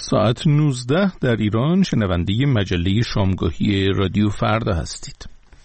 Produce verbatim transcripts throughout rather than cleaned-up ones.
ساعت نوزده در ایران. شنونده مجله شامگاهی رادیو فردا هستید.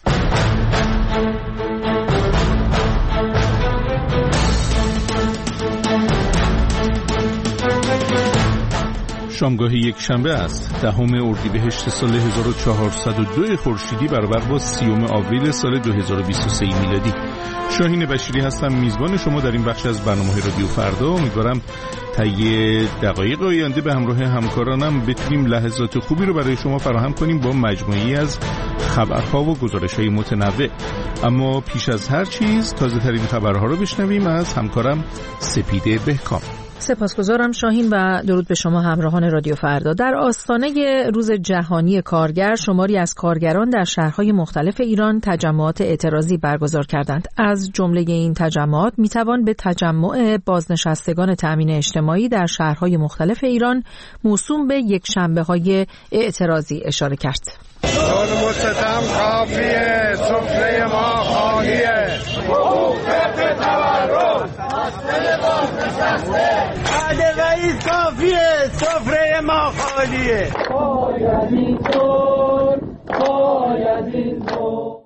شامگاه یک شنبه است، دهم اردیبهشت سال هزار و چهارصد و دو خورشیدی برابر با سیوم آوریل سال دو هزار و بیست و سه میلادی. شاهین بشیری هستم، میزبان شما در این بخش از برنامه رادیو فردا. امیدوارم طی دقایق آینده به همراه همکارانم بتونیم لحظات خوبی رو برای شما فراهم کنیم با مجموعی از خبرها و گزارش‌های متنوع. اما پیش از هر چیز تازه ترین خبرها رو بشنویم از همکارم سپیده بهکام. سپاسگزارم شاهین و درود به شما همراهان رادیو فردا. در آستانه روز جهانی کارگر، شماری از کارگران در شهرهای مختلف ایران تجمعات اعتراضی برگزار کردند. از جمله این تجمعات میتوان به تجمع بازنشستگان تأمین اجتماعی در شهرهای مختلف ایران موسوم به یک شنبه‌های اعتراضی اشاره کرد. ظلم و ستم کافیه، سفره ما خالیه، حقوق تورم مسئله بازنشسته، عهد رئیس کافیه، سفره ما خالیه. باید این طور، باید این طور.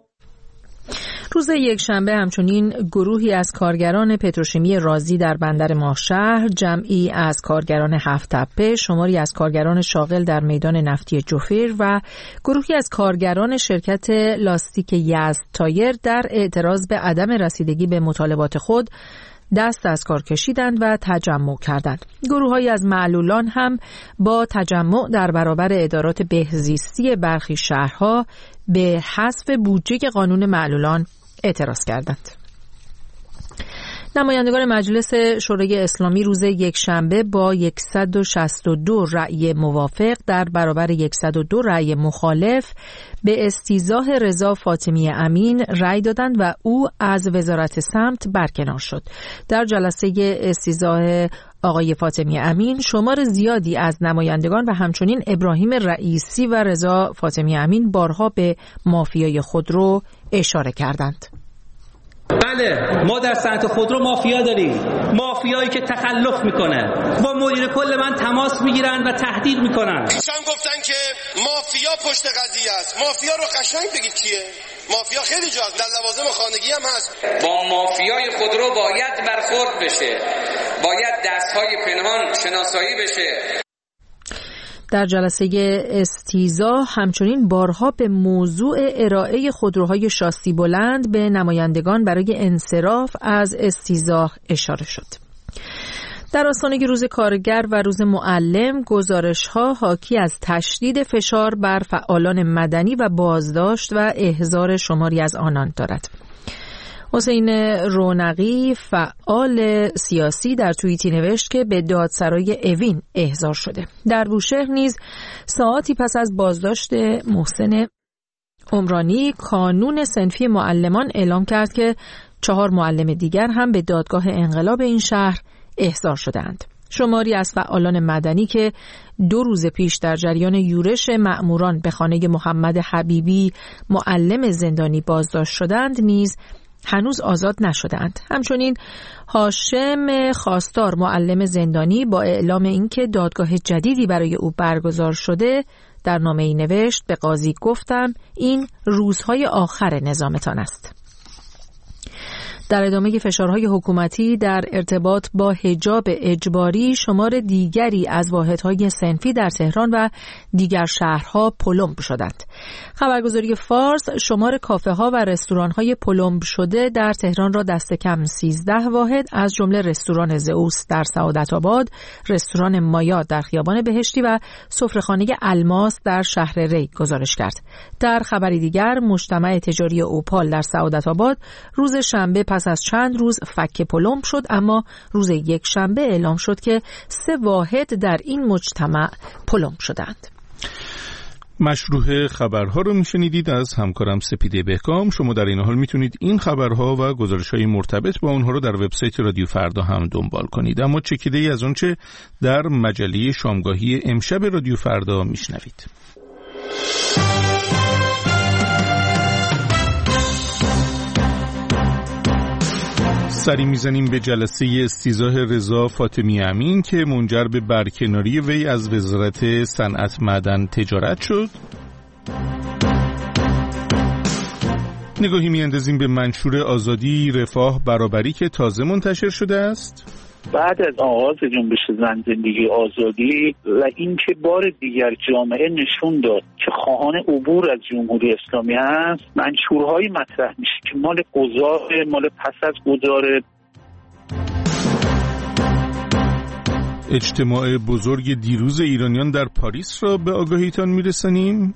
روز یکشنبه همچنین گروهی از کارگران پتروشیمی رازی در بندر ماهشهر، جمعی از کارگران هفت تپه، شماری از کارگران شاغل در میدان نفتی جوفر و گروهی از کارگران شرکت لاستیک یزد تایر در اعتراض به عدم رسیدگی به مطالبات خود دست از کار کشیدند و تجمع کردند. گروه‌هایی از معلولان هم با تجمع در برابر ادارات بهزیستی برخی شهرها به حذف بودجه قانون معلولان اعتراض کردند. نمایندگان مجلس شورای اسلامی روز یکشنبه با صد و شصت و دو رأی موافق در برابر صد و دو رأی مخالف به استیضاح رضا فاطمی امین رأی دادند و او از وزارت سمت برکنار شد. در جلسه استیضاح آقای فاطمی امین شمار زیادی از نمایندگان و همچنین ابراهیم رئیسی و رضا فاطمی امین بارها به مافیای خودرو اشاره کردند. بله، ما در صنعت خودرو مافیا داریم، مافیایی که تخلف میکنه، با مدیر کل من تماس میگیرن و تهدید میکنن. ایشان گفتن که مافیا پشت قضیه است. مافیا رو قشنگ بگید کیه؟ مافیا خیلی جا در لوازم خانگی هم هست. با مافیای خودرو باید برخورد بشه، باید دستهای پنهان شناسایی بشه. در جلسه استیضاح همچنین بارها به موضوع ارائه خودروهای شاسی بلند به نمایندگان برای انصراف از استیضاح اشاره شد. در آستانه روز کارگر و روز معلم، گزارش‌ها حاکی از تشدید فشار بر فعالان مدنی و بازداشت و احضار شماری از آنان دارد. حسین رونقی فعال سیاسی در توییتی نوشت که به دادسرای اوین احضار شده. در بوشهر نیز ساعاتی پس از بازداشت محسن عمرانی، کانون صنفی معلمان اعلام کرد که چهار معلم دیگر هم به دادگاه انقلاب این شهر احضار شدند. شماری از فعالان مدنی که دو روز پیش در جریان یورش مأموران به خانه محمد حبیبی معلم زندانی بازداشت شدند نیز هنوز آزاد نشدند. همچنین هاشم خواستار معلم زندانی با اعلام اینکه دادگاه جدیدی برای او برگزار شده در نامه‌ای نوشت: به قاضی گفتم این روزهای آخر نظامتان است. در ادامه فشارهای حکومتی در ارتباط با حجاب اجباری، شمار دیگری از واحدهای صنفی در تهران و دیگر شهرها پلمب شدند. خبرگزاری فارس شمار کافه ها و رستوران های پلمب شده در تهران را دست کم سیزده واحد از جمله رستوران زئوس در سعادت آباد، رستوران مایا در خیابان بهشتی و سفره‌خانه الماس در شهر ری گزارش کرد. در خبری دیگر، مجتمع تجاری اوپال در سعادت آباد روز شنبه پس از چند روز فک پلمب شد، اما روز یک شنبه اعلام شد که سه واحد در این مجتمع پلمب شدند. مشروح خبرها رو میشنیدید از همکارم سپیده بهکام. شما در این حال میتونید این خبرها و گزارش‌های مرتبط با اونها رو در وبسایت رادیو فردا هم دنبال کنید. اما چکیده‌ای از آنچه در مجله شامگاهی امشب رادیو فردا میشنوید. سری میزنیم به جلسه استیضاح رضا فاطمی امین که منجر به برکناری وی از وزارت صنعت معدن تجارت شد. نگاهی میاندازیم به منشور آزادی رفاه برابری که تازه منتشر شده است. بعد از آغاز جنبش زن زندگی آزادی و اینکه بار دیگر جامعه نشون داد که خواهان عبور از جمهوری اسلامی است، منشورهایی مطرح میشه که مال گذار، مال پس از گذار. اجتماع بزرگ دیروز ایرانیان در پاریس را به آگاهیتان میرسانیم.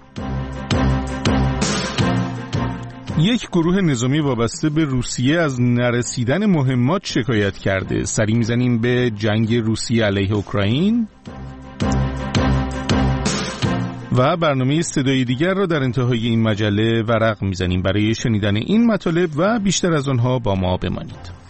یک گروه نظامی وابسته به روسیه از نرسیدن مهمات شکایت کرده. سری میزنیم به جنگ روسیه علیه اوکراین و برنامه صدای دیگر را در انتهای این مجله ورق میزنیم. برای شنیدن این مطالب و بیشتر از آنها با ما بمانید.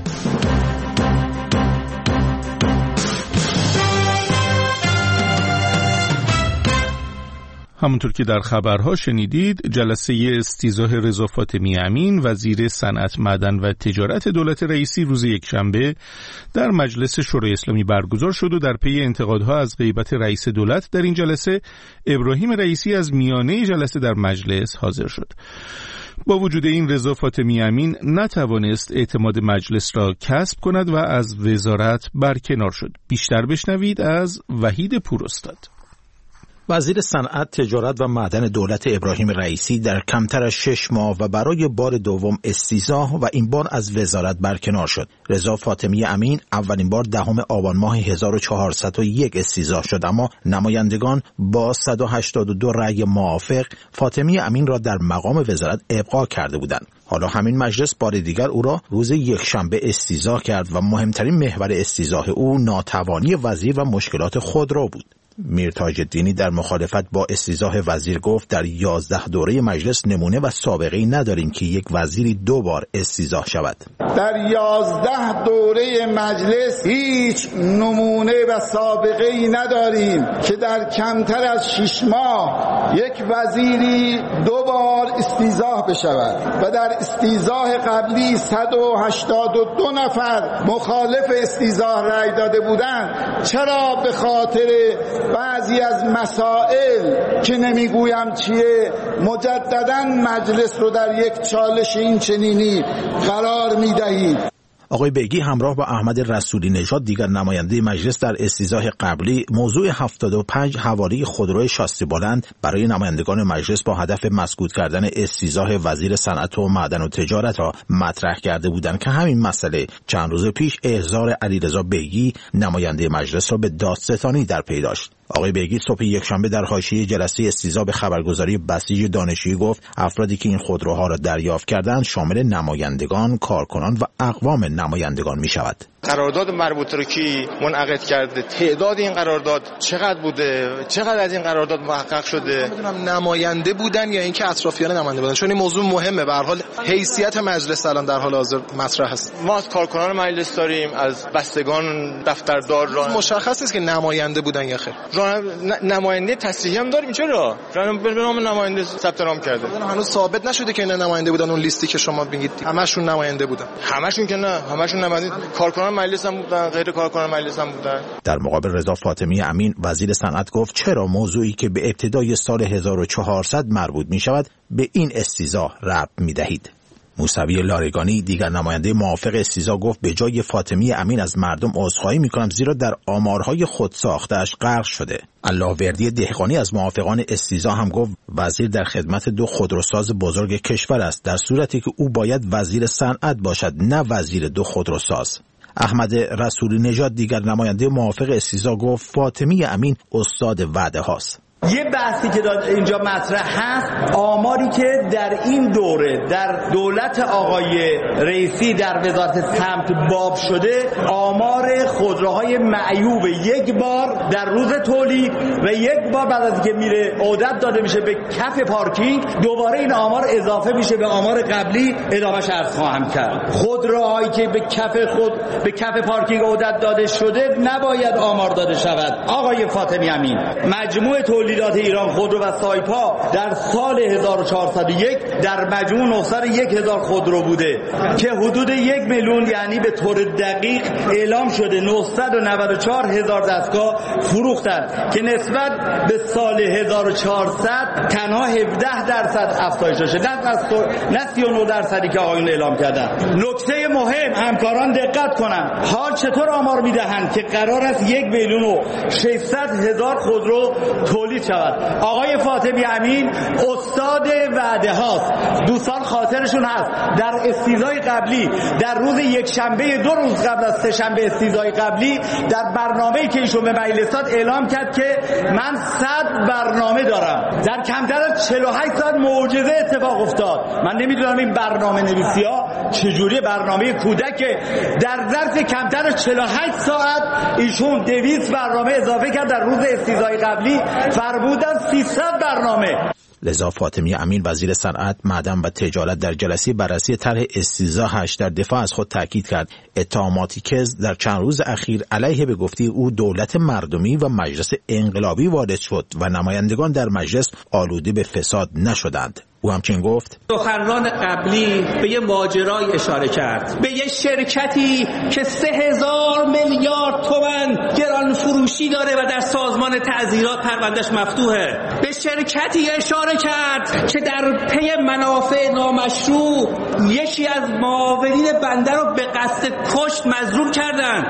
همونطور که در خبرها شنیدید، جلسه استیضاح رضا فاطمی امین وزیر صنعت معدن و تجارت دولت رئیسی روز یکشنبه در مجلس شورای اسلامی برگزار شد و در پی انتقادها از غیبت رئیس دولت در این جلسه، ابراهیم رئیسی از میانه جلسه در مجلس حاضر شد. با وجود این رضا فاطمی امین نتوانست اعتماد مجلس را کسب کند و از وزارت برکنار شد. بیشتر بشنوید از وحید پوراستاد. وزیر صنعت، تجارت و معدن دولت ابراهیم رئیسی در کمتر از شش ماه و برای بار دوم استیضاح و این بار از وزارت برکنار شد. رضا فاطمی امین اولین بار دهم آبان ماه هزار و چهارصد و یک استیضاح شد، اما نمایندگان با صد و هشتاد و دو رأی موافق فاطمی امین را در مقام وزارت ابقا کرده بودند. حالا همین مجلس بار دیگر او را روز یکشنبه استیضاح کرد و مهمترین محور استیضاح او ناتوانی وزیر و مشکلات خودرو بود. میر تاج الدینی در مخالفت با استیضاح وزیر گفت در یازده دوره مجلس نمونه و سابقه‌ای نداریم که یک وزیری دو بار استیضاح شود. در یازده دوره مجلس هیچ نمونه و سابقه‌ای نداریم که در کمتر از شش ماه یک وزیری دو بار استیضاح بشود و در استیضاح قبلی صد و هشتاد و دو نفر مخالف استیضاح رأی داده بودند. چرا به خاطر بعضی از مسائل که نمیگویم چیه مجدداً مجلس رو در یک چالش این چنینی قرار میدهید؟ آقای بیگی همراه با احمد رسولی نژاد دیگر نماینده مجلس در استیضاح قبلی موضوع هفتاد و پنج حوالی خودروی شاسی بلند برای نمایندگان مجلس با هدف مسکوت کردن استیضاح وزیر صنعت و معدن و تجارت را مطرح کرده بودند که همین مسئله چند روز پیش احضار علیرضا بیگی نماینده مجلس را به دادستانی در پی داشت. آقای بیگی صبح یکشنبه در حاشیه جلسه استیضاح به خبرگزاری بسیج دانشجویی گفت افرادی که این خودروها را دریافت کردند شامل نمایندگان، کارکنان و اقوام نمایندگان می شود. قرارداد مربوطه رو کی منعقد کرده؟ تعداد این قرارداد چقدر بوده؟ چقدر از این قرارداد محقق شده؟ نمیدونم نماینده بودن یا اینکه اطرافیان نماینده بودن، چون این موضوع مهمه. به هر حال حیثیت مجلس الان در حال حاضر مطرح است. ما از کارکنان مجلس داریم، از بستگان دفتردار را مشخص است که نماینده بودن یا خیر. نماینده تصریحی هم داریم. چرا؟ به نام نماینده ثبت نام کرده. هنوز ثابت نشده که اینا نماینده بودن. اون لیستی که شما میگید همشون نماینده بودن. همشون که نه، همشون نماینده کارکنان مجلس هم بودن، غیر کارکنان مجلس هم بودن. در مقابل رضا فاطمی امین وزیر صنعت گفت چرا موضوعی که به ابتدای سال هزار و چهارصد مربوط می شود به این استیضاح ربط می دهید. موسوی لارگانی دیگر نماینده موافق استیضاح گفت به جای فاطمی امین از مردم عذرخواهی میکنم زیرا در آمارهای خود ساخته‌اش غرق شده. اللهوردی دهقانی از موافقان استیضاح هم گفت وزیر در خدمت دو خودروساز بزرگ کشور است، در صورتی که او باید وزیر صنعت باشد نه وزیر دو خودروساز. احمد رسولی نژاد دیگر نماینده موافق استیضاح گفت فاطمی امین استاد وعده هاست. یه بحثی که اینجا مطرح هست، آماری که در این دوره در دولت آقای رئیسی در وزارت سمت باب شده، آمار خودروهای معیوب یک بار در روز تولید و یک بار بعد از اینکه میره عودت داده میشه به کف پارکینگ، دوباره این آمار اضافه میشه به آمار قبلی. ادامهش عرض خواهم کرد. خودروهایی که به کف خود به کف پارکینگ عودت داده شده نباید آمار داده شود. آقای فاطمی امین، مجموع تولید تولیدات ایران خودرو و سایپا در سال هزار و چهارصد و یک در مجموع نهصد و یک هزار خودرو بوده که حدود یک میلیون یعنی به طور دقیق اعلام شده نهصد و نود و چهار هزار دستگاه فروختند که نسبت به سال هزار و چهارصد تنها هفده درصد افزایش داشته، نه سی و نه درصدی که آقایون اعلام کردن. نکته مهم همکاران دقت کنند، حال چطور آمار میدهند که قرار است یک میلیون و ششصد هزار خودرو تولید شود. آقای فاطمی امین استاد وعده هاست، دوستان خاطرشون هست در استیزای قبلی در روز یک شنبه دو روز قبل از سه شنبه استیزای قبلی در برنامه‌ای که ایشون به مجلس داد اعلام کرد که من صد برنامه دارم. در کمتر از چهل و هشت ساعت معجزه اتفاق افتاد. من نمیدونم این برنامه نویسی‌ها چجوری برنامه کودک در ظرف کمتر از چهل و هشت ساعت ایشون دویست برنامه اضافه کرد، در روز استیزای قبلی فرمودن سیصد برنامه. لذا فاطمی امین وزیر صنعت، معدن و تجارت در جلسه بررسی طرح استیضاحش در دفاع از خود تاکید کرد اتهاماتی که در چند روز اخیر علیه به گفته او دولت مردمی و مجلس انقلابی وارد شد و نمایندگان در مجلس آلوده به فساد نشدند. او همچنین گفت سخنران قبلی به یه ماجرای اشاره کرد، به یه شرکتی که سه هزار میلیارد تومان گران فروشی داره و در سازمان تعزیرات پروندهش مفتوحه. به شرکتی اشاره کرد که در پی منافع نامشروع یکی از معاونین بنده رو به قصد کشت مظلوم کردن.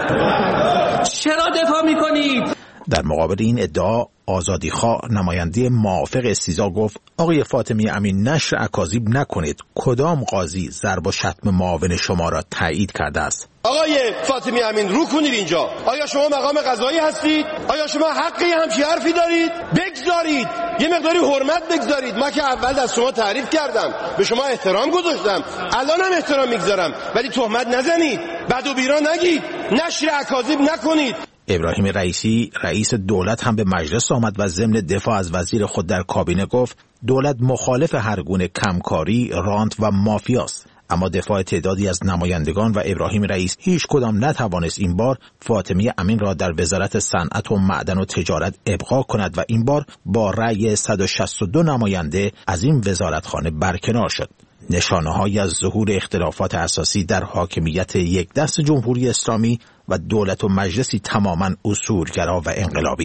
چرا دفاع میکنید؟ در مقابل این ادعا آزادیخواه نماینده موافق استیضاح گفت آقای فاطمی امین نشر اکاذیب نکنید. کدام قاضی ضرب و شتم معاون شما را تایید کرده است؟ آقای فاطمی امین رو کنید اینجا. آیا شما مقام قضایی هستید؟ آیا شما حقی همچی حرفی دارید؟ بگذارید یه مقداری حرمت بگذارید. ما که اول از شما تعریف کردم، به شما احترام گذاشتم، الانم احترام میگذارم، ولی تهمت نزنید، بد و بیرا نگید، نشر اکاذیب نکنید. ابراهیم رئیسی رئیس دولت هم به مجلس آمد و ضمن دفاع از وزیر خود در کابینه گفت دولت مخالف هر گونه کمکاری، رانت و مافیاست. اما دفاع تعدادی از نمایندگان و ابراهیم رئیس هیچ کدام نتوانست این بار فاطمی امین را در وزارت صنعت و معدن و تجارت ابقا کند و این بار با رأی صد و شصت و دو نماینده از این وزارتخانه برکنار شد. نشانه‌هایی از ظهور اختلافات اساسی در حاکمیت یک دست جمهوری اسلامی و دولت و مجلسی تماماً اصولگرا و انقلابی.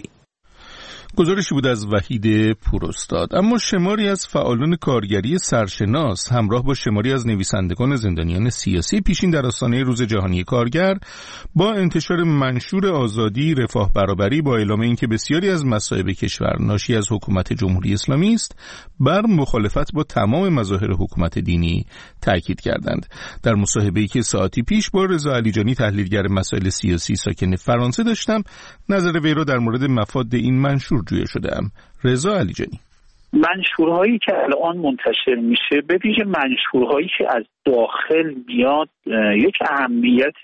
گزارشی بود از وحید پوراستاد. اما شماری از فعالان کارگری سرشناس همراه با شماری از نویسندگان زندانیان سیاسی پیشین در آستانه روز جهانی کارگر با انتشار منشور آزادی، رفاه، برابری با اعلام اینکه بسیاری از مصائب کشور ناشی از حکومت جمهوری اسلامی است، بر مخالفت با تمام مظاهر حکومت دینی تاکید کردند. در مصاحبه‌ای که ساعتی پیش با رضا علیجانی تحلیلگر مسائل سیاسی ساکن فرانسه داشتم، نظر وی را در مورد مفاد این منشور جویا شده‌ام. رضا علیجانی: منشورهایی که الان منتشر میشه، به ویژه منشورهایی که از داخل میاد، یک اهمیت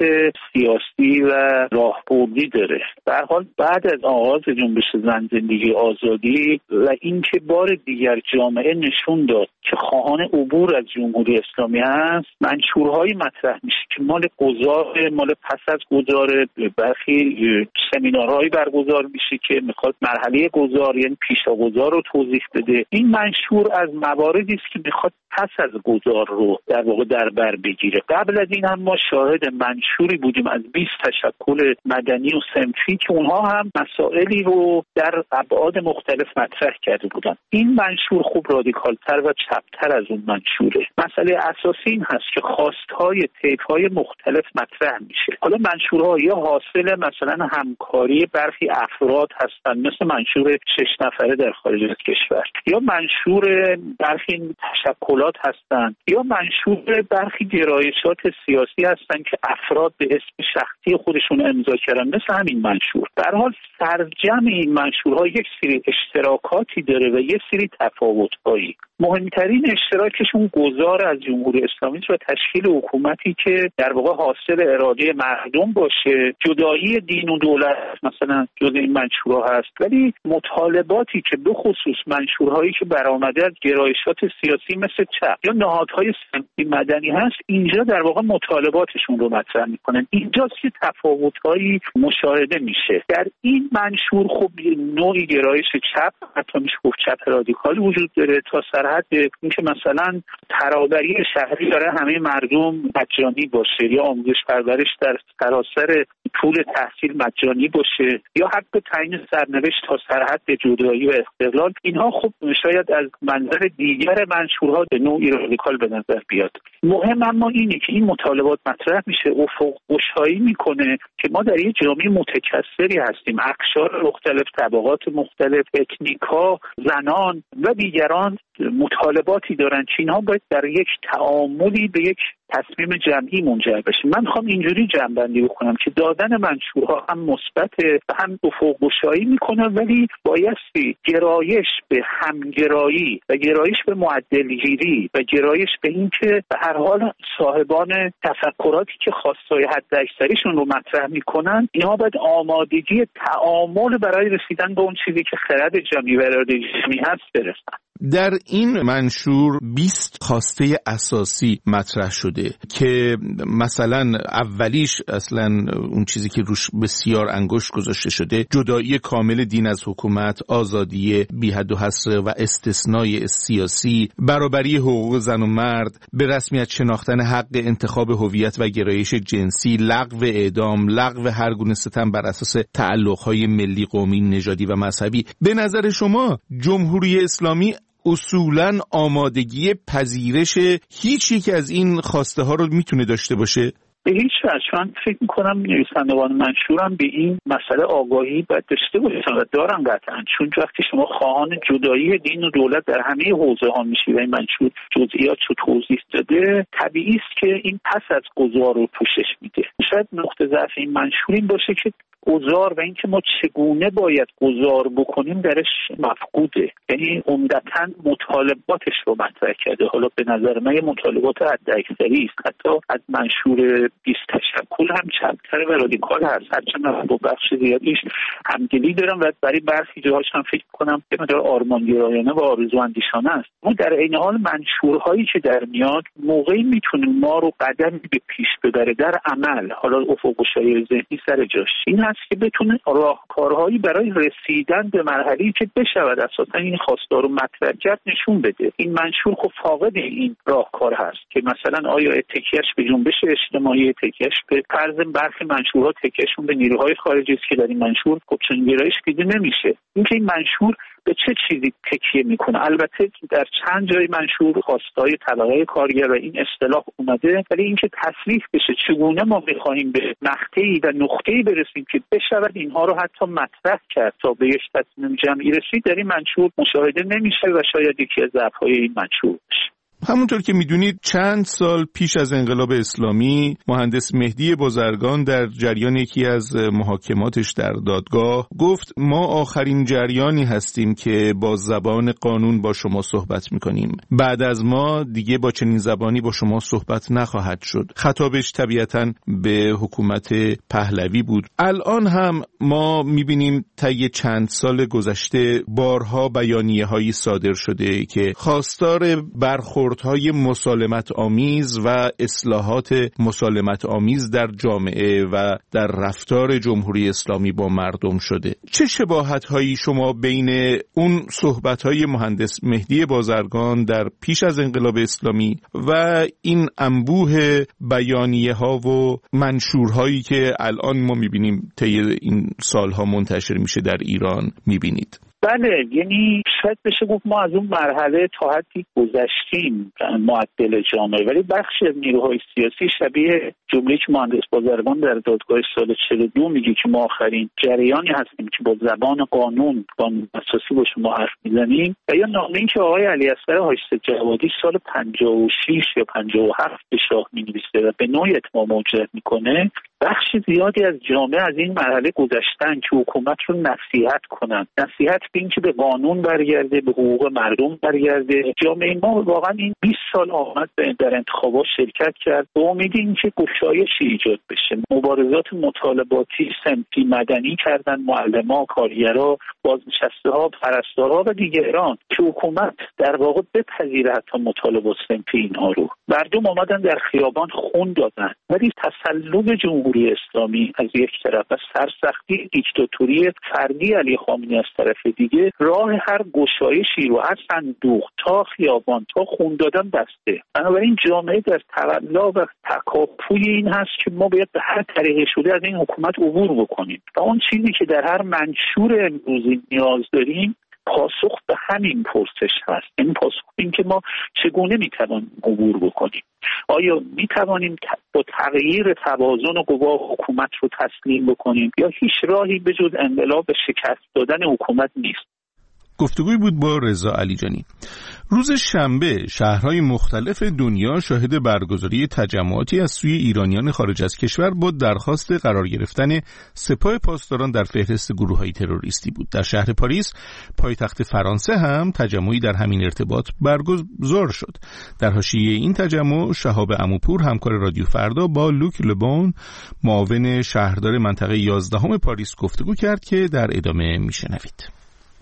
سیاسی و راهبردی داره. به هر حال بعد از آغاز جنبش زن زندگی آزادی و اینکه بار دیگر جامعه نشون داد که خواهان عبور از جمهوری اسلامی هست، منشورهایی مطرح میشه که مال گذار، مال پس از گذار، برخی سمینارهایی برگزار میشه که میخواد مرحله گذار یعنی پیشا گذار رو توضیح بده. این منشور از مواردی است که میخواد پس از گذار رو در واقع در بر بگیره. قبل از این هم ما شاهد منشوری بودیم از بیست تشکل مدنی و صنفی که اونها هم مسائلی رو در ابعاد مختلف مطرح کرده بودن. این منشور خوب رادیکالتر و چپتر از اون منشوره. مسئله اساسی این هست که خواستهای طیف‌های مختلف مطرح میشه. حالا منشورها یا حاصل مثلا همکاری برخی افراد هستن، مثل منشور شش نفره در خارج از کشور، یا منشور برخی تشکلات هستند، یا منشور برخی گرایشات سیاسی هستند که افراد به اسم شخصی خودشون امضا کردن، مثل همین منشور. در حال سرجم این منشورها یک سری اشتراکاتی داره و یک سری تفاوت‌هایی. مهمترین اشتراکشون گذار از جمهوری اسلامی و تشکیل حکومتی که در واقع حاصل اراده مردم باشه. جدایی دین و دولت مثلا جز این منشورها هست، ولی مطالباتی که به خصوص منشور منشورهایی که برآمده از گرایشات سیاسی مثل چپ یا نهادهای سمتی مدنی هست، اینجا در واقع مطالباتشون رو مطرح میکنن. اینجاست که تفاوت‌هایی مشاهده میشه. در این منشور خب نوعی گرایش چپ، حتی میشه گفت چپ رادیکال وجود داره، تا سرحد اینکه مثلا ترابری شهری برای همه مردم مجانی باشه یا آموزش پرورش در سراسر طول تحصیل مجانی باشه یا حق تعیین سرنوشت تا سرحد جدایی و استقلال. اینها خب شاید از منظر دیگر منشورها به نوعی رادیکال به نظر بیاد. مهم اما اینه که این مطالبات مطرح میشه، افق گشایی میکنه که ما در یک جامعه متکثری هستیم، اقشار مختلف، طبقات مختلف، etnیکا، زنان و دیگران مطالباتی دارن که اینها باید در یک تعاملی به یک تصمیم جمعی منجر بشه. من میخوام اینجوری جمع‌بندی بکنم که دادن منشورها هم مثبت و هم افق گشایی میکنه، ولی بایستی گرایش به همگرایی و گرایش به معدلگیری و گرایش به این که به هر حال صاحبان تفکراتی که خواستای حداکثریشون رو مطرح میکنن، اینها باید آمادگی تعامل برای رسیدن به اون چیزی که خرد جمعی و اراده جمعی هست برسن. در این منشور بیست خواسته اساسی مطرح شده که مثلا اولیش اصلا اون چیزی که روش بسیار انگشت گذاشته شده جدایی کامل دین از حکومت، آزادی بی حد و حصر و استثنای سیاسی، برابری حقوق زن و مرد، به رسمیت شناختن حق انتخاب هویت و گرایش جنسی، لغو اعدام، لغو هر گونه ستم بر اساس تعلق‌های ملی، قومی، نژادی و مذهبی. به نظر شما جمهوری اسلامی اصولاً آمادگی پذیرش هیچ یک از این خواسته ها رو میتونه داشته باشه؟ به هیچ وجه. من فکر میکنم نویسندگان منشورم به این مسئله آگاهی باید داشته باشن و دارن قطعا، چون وقتی شما خواهان جدایی دین و دولت در همه حوزه ها میشی و این منشور جزئیات رو توضیح داده، طبیعی است که این پس از گذار رو پوشش میده. شاید نقطه ضعف این منشور این باشه که گذار و اینکه ما چگونه باید گذار بکنیم درش مفقوده، یعنی عمدتاً مطالباتش رو مطرح کرده. حالا به نظر من یه مطالبات حداکثری است، حتی از منشور بیست تشکل هم چپ‌تر و رادیکال هست، هرچند من با بخش زیادیش همدلی دارم و برای برخی جاهاش هم فکر کنم که مقدار آرمانگرایانه و آرزواندیشانه است. ما در عین حال منشورهایی که در میاد موقعی میتونه ما رو قدمی به پیش ببره در عمل، حالا افق گشایی ذهنی سر جاش، این هست که بتونه راهکارهایی برای رسیدن به مرحله‌ای که بشود اساسا این خواستار رو مطرح کرد نشون بده. این منشور خب فاقد این راهکار هست که مثلا آیا تکیه‌اش به جنبش اجتماعی، تکیه‌اش به فرض برخی منشورها تکیه‌شون به نیروهای خارجی است که در این منشور خب چنین گرایش دیده نمیشه. اینکه این منشور به چه چیزی تکیه میکنه؟ البته در چند جای منشور خواستای طبقه کارگر و این اصطلاح اومده، ولی اینکه تصریح بشه چگونه ما میخواهیم به مقطعی و نقطه‌ای برسیم که بشود اینها رو حتی مطرح کرد تا به یک تصمیم جمعی رسید، در این منشور مشاهده نمیشه و شاید یکی از ضعف‌های این منشور باشه. همونطور که میدونید چند سال پیش از انقلاب اسلامی مهندس مهدی بازرگان در جریان یکی از محاکماتش در دادگاه گفت ما آخرین جریانی هستیم که با زبان قانون با شما صحبت میکنیم، بعد از ما دیگه با چنین زبانی با شما صحبت نخواهد شد. خطابش طبیعتاً به حکومت پهلوی بود. الان هم ما میبینیم طی چند سال گذشته بارها بیانیه هایی صادر شده که خواستار برخورد های مسالمت آمیز و اصلاحات مسالمت آمیز در جامعه و در رفتار جمهوری اسلامی با مردم شده. چه شباهت هایی شما بین اون صحبت های مهندس مهدی بازرگان در پیش از انقلاب اسلامی و این انبوه بیانیه ها و منشورهایی که الان ما میبینیم طی این سالها منتشر میشه در ایران میبینید؟ بله، یعنی شاید بشه گفت ما از اون مرحله تا حدی گذشتیم معدل جامعه، ولی بخشی از نیروهای سیاسی شبیه جمله‌ای که مهندس بازرگان در دادگاه سال چهل و دو میگه که ما آخرین جریانی هستیم که با زبان قانون قانون اساسی با شما حرف میزنیم، و یا نامه‌ای که آقای علی اصغر حاجی جوادی سال پنجاه و شش یا پنجاه و هفت به شاه مینویسه و به نوعی اتمام موجه میکنه، بخش زیادی از جامعه از این مرحله گذشتن که حکومت رو نصیحت کنن، نصیحت به این که به قانون برگرده، به حقوق مردم برگرده. جامعه ما واقعا این بیست سال آمد در انتخابات شرکت کرد به امید اینکه گشایشی ایجاد بشه. مبارزات مطالباتی صنفی مدنی کردن معلما، کارگرا، بازنشسته‌ها، پرستارها و دیگران که حکومت در واقع بپذیره حتی مطالبات صنفی اینها رو. مردم اومدن در خیابان خون دادن، ولی تسلط جمهوری اسلامی از یک طرف و سرسختی دیکتاتوری فردی علی خامنه‌ای از طرف دیگه راه هر گشایشی رو از صندوق تا خیابان تا خون دادن بسته. بنابراین جامعه در تقلا و تکاپوی این هست که ما باید به هر طریقی شده از این حکومت عبور بکنیم و اون چیزی که در هر منشور امروزی نیاز داریم پاسخ به همین پرسش هست. این پاسخ این که ما چگونه میتوانیم عبور بکنیم. آیا میتوانیم با تغییر توازن و قوا حکومت رو تسلیم بکنیم یا هیچ راهی به جز انقلاب و شکست دادن حکومت نیست؟ گفتگوی بود با رضا علیجانی. روز شنبه شهرهای مختلف دنیا شاهد برگزاری تجمعاتی از سوی ایرانیان خارج از کشور با درخواست قرار گرفتن سپاه پاسداران در فهرست گروه‌های تروریستی بود. در شهر پاریس پایتخت فرانسه هم تجمعی در همین ارتباط برگزار شد. در حاشیه این تجمع شهاب عموپور همکار رادیو فردا با لوک لبون معاون شهردار منطقه یازدهم پاریس گفتگو کرد که در ادامه میشنوید.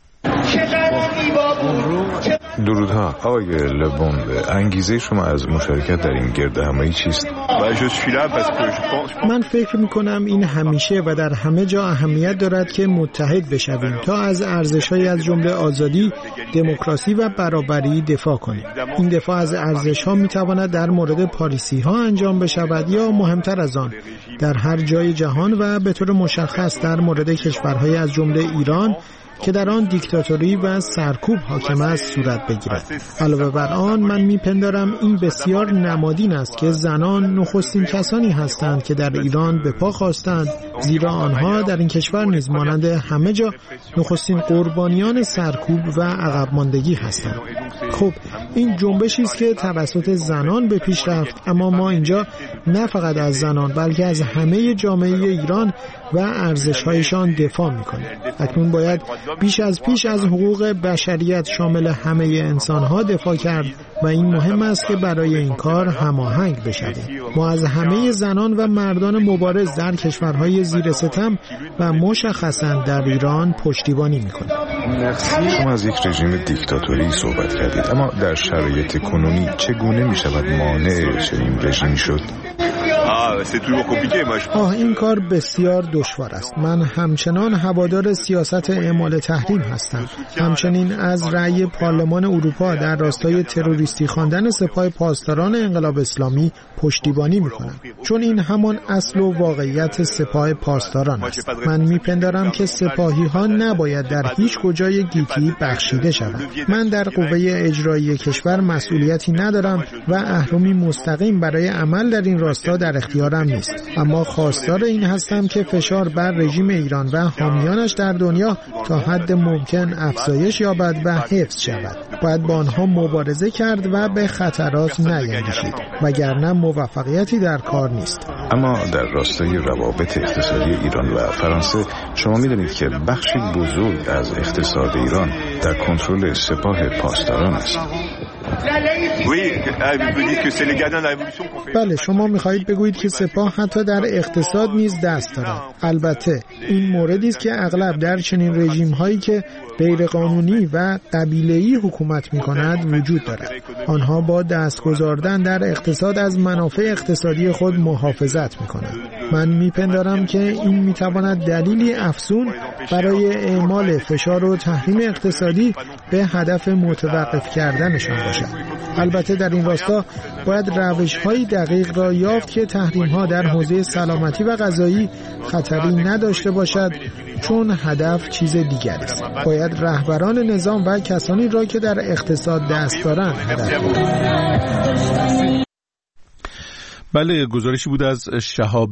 درودها آقای لبون، انگیزه شما از مشارکت در این گردهمایی چیست؟ من فکر میکنم این همیشه و در همه جا اهمیت دارد که متحد بشویم تا از ارزش‌های از جمله آزادی، دموکراسی و برابری دفاع کنیم. این دفاع از ارزش‌ها میتواند در مورد پاریسی‌ها انجام بشود یا مهمتر از آن در هر جای جهان و به طور مشخص در مورد کشورهای از جمله ایران که در آن دیکتاتوری و سرکوب حاکم است صورت بگیرد. علاوه بر آن من میپندارم این بسیار نمادین است که زنان نخستین کسانی هستند که در ایران به پا خواستند، زیرا آنها در این کشور نیز مانند همه جا نخستین قربانیان سرکوب و عقب ماندگی هستند. خب این جنبشی است که توسط زنان به پیش رفت، اما ما اینجا نه فقط از زنان بلکه از همه جامعه ایران و ارزش‌هایشان دفاع می‌کنیم. اکنون باید بیش از پیش از حقوق بشریت شامل همه انسان‌ها دفاع کرد و این مهم است که برای این کار هماهنگ بشویم. ما از همه زنان و مردان مبارز در کشورهای زیر ستم و مشخصاً در ایران پشتیبانی می‌کنیم. شما از یک رژیم دیکتاتوری صحبت کردید، اما در شرایط کنونی چگونه می‌شود مانع چنین رژیمی شد؟ آه این کار بسیار دشوار است. من همچنان هوادار سیاست اعمال تحریم هستم. همچنین از رأی پارلمان اروپا در راستای تروریستی خواندن سپاه پاسداران انقلاب اسلامی پشتیبانی میکنم، چون این همان اصل و واقعیت سپاه پاسداران است. من میپندارم که سپاهی ها نباید در هیچ کجای گیتی بخشیده شوند. من در قوه اجرایی کشور مسئولیتی ندارم و اهرمی مستقیم برای عمل در این راستا در اختیارم نیست، اما خواستار این هستم که فشار بر رژیم ایران و حامیانش در دنیا تا حد ممکن افزایش یابد و حفظ شود. باید با آنها مبارزه کرد و به خطرات نیندیشید، وگرنه موفقیتی در کار نیست. اما در راستای روابط اقتصادی ایران و فرانسه شما می‌دانید که بخشی بزرگ از اقتصاد ایران در کنترل سپاه پاسداران است. بله، شما می‌خواهید بگویید که سپاه حتی در اقتصاد نیز دست دارد. البته این موردی است که اغلب در چنین رژیم‌هایی که غیرقانونی و قبیله‌ای حکومت می‌کند وجود دارد. آنها با دست گذاردن در اقتصاد از منافع اقتصادی خود محافظت می‌کنند. من می‌پندارم که این می‌تواند دلیلی افزون برای اعمال فشار و تحریم اقتصادی به هدف متوقف کردنشان باشد. البته در این راستا باید روش‌های دقیق را یافت که تحریم‌ها در حوزه سلامتی و غذایی خطری نداشته باشد، چون هدف چیز دیگر است. باید رهبران نظام و کسانی را که در اقتصاد دست دارند هدف بگیرند. بله، گزارشی بود از شهاب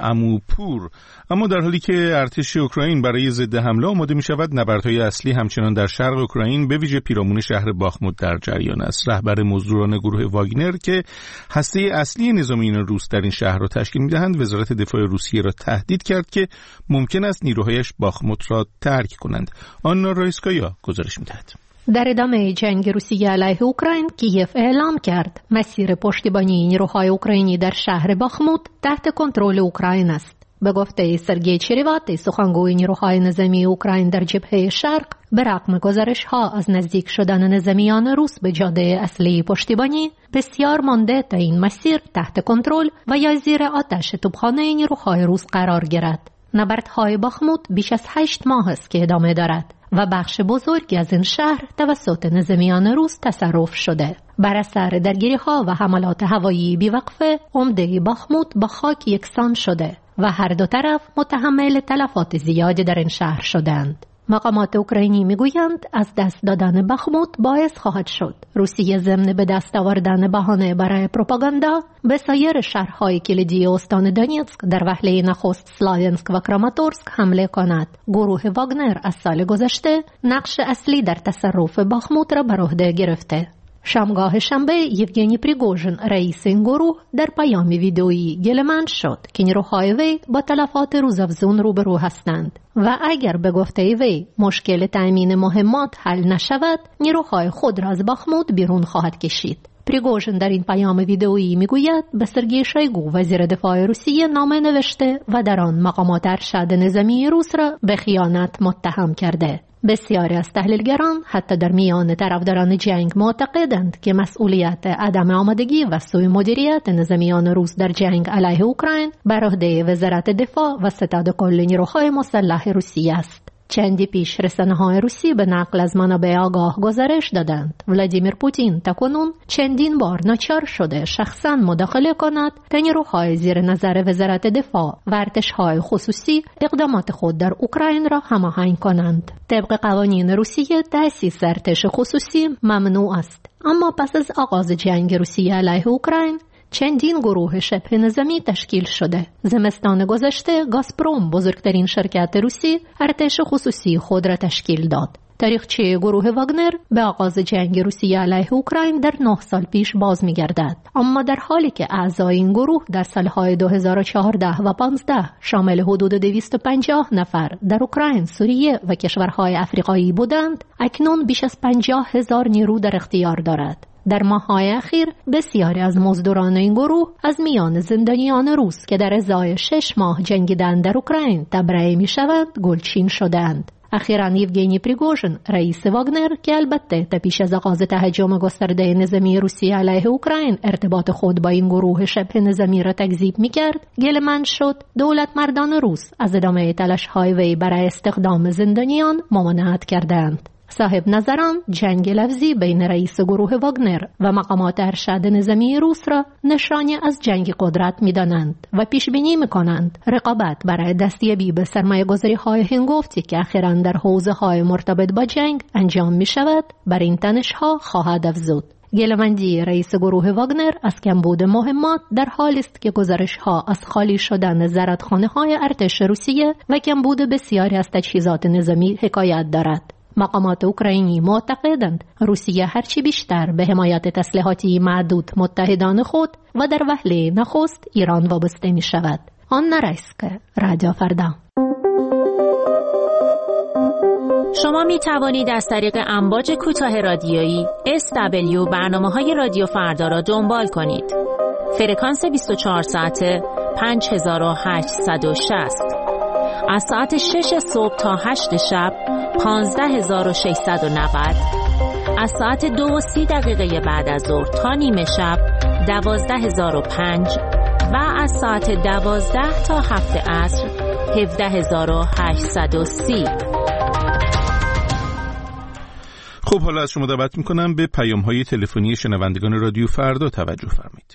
عموپور. اما در حالی که ارتش اوکراین برای ضد حمله آماده می شود، نبردهای اصلی همچنان در شرق اوکراین به ویژه پیرامون شهر باخموت در جریان است. رهبر مزدوران گروه واگنر که هسته اصلی نظامیون روس در این شهر را تشکیل می دهند، وزارت دفاع روسیه را تهدید کرد که ممکن است نیروهایش باخموت را ترک کنند. آنا رایسکایا گزارش می دهد. در ادامه جنگ روسیه علیه اوکراین، کیف اعلام کرد مسیر پشتیبانی نیروهای اوکراینی در شهر باخموت تحت کنترل اوکراین است. به گفته سرگئی چریواتی، سخنگوی نیروهای نظامی اوکراین در جبهه شرق، به رغم گزارش‌ها از نزدیک شدن نظامیان روس به جاده اصلی پشتیبانی، بسیار مانده تا این مسیر تحت کنترل و یا زیر آتش توپخانه نیروهای روس قرار گیرد. نبردهای باخموت بیش از هشت ماه است که ادامه دارد و بخش بزرگی از این شهر توسط نظامیان روس تصرف شده. بر اثر درگیری‌ها و حملات هوایی بیوقفه، عمده باخموت با خاک یکسان شده و هر دو طرف متحمل تلفات زیادی در این شهر شدند. مقامات اوکراینی میگویند از دست دادن باخموت باعث خواهد شد روسیه ضمن به دست آوردن بهانه برای پروپاگاندا به سایر شهرهای کلیدی استان دونیتسک در وهله نخست سلاوینسک و کراماتورسک حمله کند. گروه واگنر از سال گذشته نقش اصلی در تصرف باخموت را بر عهده گرفته. شامگاه شنبه یوگنی پریگوژن، رئیس این گروه، در پیام ویدئویی گله‌مند شد که نیروهای وی با تلفات روزافزون روبرو هستند و اگر به گفته وی مشکل تأمین مهمات حل نشود، نیروهای خود را از باخموت بیرون خواهد کشید. پریگوژن در این پیام ویدئویی میگوید به سرگئی شویگو، وزیر دفاع روسیه، نامه نوشته و در آن مقامات ارشد نظامی روس را به خیانت متهم کرده. بسیاری از تحلیلگران حتی در میان طرفداران جنگ معتقدند که مسئولیت عدم آمادگی و سوء مدیریت نظامیان روس در جنگ علیه اوکراین بر عهده وزارت دفاع و ستاد کل نیروهای مسلح روسیه است. چندی پیش رسانه‌های روسی به نقل از منابع آگاه گزارش دادند ولادیمیر پوتین تاکنون چندین بار ناچار شده شخصاً مداخله کند تا نیروهای زیر نظر وزارت دفاع و ارتش‌های خصوصی اقدامات خود در اوکراین را هماهنگ کنند. طبق قوانین روسیه تأسیس ارتش خصوصی ممنوع است، اما پس از آغاز جنگ روسیه علیه اوکراین چندین گروه شبه نظامی تشکیل شده. زمستان گذشته گازپروم، بزرگترین شرکت روسی، ارتش خصوصی خود را تشکیل داد. تاریخچه گروه واگنر به آغاز جنگ روسیه علیه اوکراین در نه سال پیش باز می‌گردد، اما در حالی که اعضای این گروه در سالهای دو هزار و چهارده و پانزده شامل حدود دویست و پنجاه نفر در اوکراین، سوریه و کشورهای افریقایی بودند، اکنون بیش از پنجاه هزار نیرو در اختیار دارد. در ماه‌های اخیر بسیاری از مزدوران این گروه از میان زندانیان روس که در ازای شش ماه جنگیدند در اوکراین تبرئه می‌شوند گلچین شدند. اخیراً یوگنی پریگوژن، رئیس واگنر، که البته تا پیش از آغاز تهاجم گسترده نظامی روسیه علیه اوکراین ارتباط خود با این گروه شبه نظامی را تکذیب می‌کرد، گله‌مند شد دولت مردان روس از ادامه تلاش‌های وی برای استخدام زندانیان ممانعت کردند. صاحب نظران جنگ لفظی بین رئیس گروه واگنر و مقامات ارشد نظامی روس را نشانی از جنگ قدرت می‌دانند و پیش بینی می‌کنند رقابت برای دستیابی به سرمایه‌گذاری‌های هنگفتی که اخیراً در حوزه‌های مرتبط با جنگ انجام می‌شود بر این تنش‌ها خواهد افزود. گله‌مندی رئیس گروه واگنر از کمبود مهمات در حالی است که گزارش‌ها از خالی شدن زرادخانه‌های ارتش روسیه و کمبود بسیاری از تجهیزات نظامی حکایت دارد. مقامات اوکراینی معتقدند روسیه هرچی بیشتر به حمایت تسلیحاتی معدود متحدان خود و در وهله نخست ایران وابسته می شود. آنا رایسکایا، رادیو فردا. شما می توانید از طریق امواج کوتاه رادیویی اس دبلیو برنامه‌های رادیو فردا را دنبال کنید. فرکانس بیست و چهار ساعته پنج هزار و هشتصد و شصت، از ساعت شش صبح تا هشت شب پانزده هزار و ششصد و نود، از ساعت دو و سی دقیقه بعد از ظهر تا نیمه شب دوازده هزار و پنج و از ساعت دوازده تا هفت عصر هفده هزار و هشتصد و سی. خب حالا از شما دعوت میکنم به پیام های تلفنی شنوندگان رادیو فردا توجه فرمایید.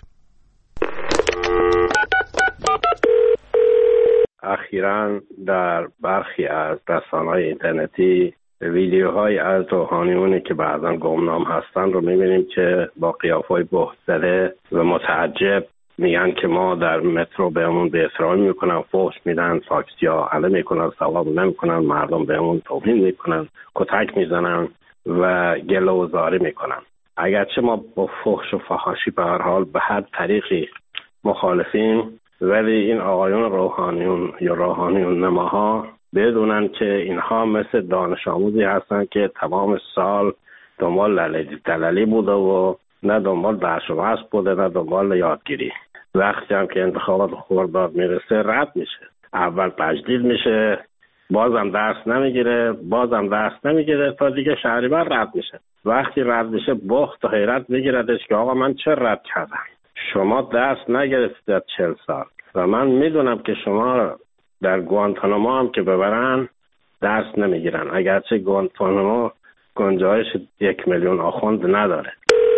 اخیراً در برخی از رسانه‌های اینترنتی ویدیوهای از روحانیونی که بعضاً گمنام هستند رو می‌بینیم که با قیافه‌های بهت زده و متعجب میگن که ما در مترو بهمون به احترامی میکنن، فحش میدن، تاکسی ها حله میکنن، سلام نمیکنن، مردم بهمون توهین میکنن، کتک میزنن و گله و زاری میکنن. اگرچه ما با فحش و فحاشی به هر حال به هر طریقی مخالفیم، ولی این آقایون روحانیون یا روحانیون نماها بدونن که اینها مثل دانش آموزی هستن که تمام سال دنبال دلالی بوده و نه دنبال درس و بحث بوده نه دنبال یادگیری. وقتی هم که انتخابات خرداد میرسه رد میشه، اول تجدید میشه، بازم درس نمیگیره، بازم درس نمیگیره تا دیگه شهریور رد میشه. وقتی رد میشه بخت و حیرت میگیردش که آقا من چه رد کردم؟ شما درس نگرفتید از چهل سال و من میدونم که شما در گوانتانامو هم که ببرن درس نمیگیرن، اگرچه گوانتانامو گنجایش یک میلیون آخوند نداره.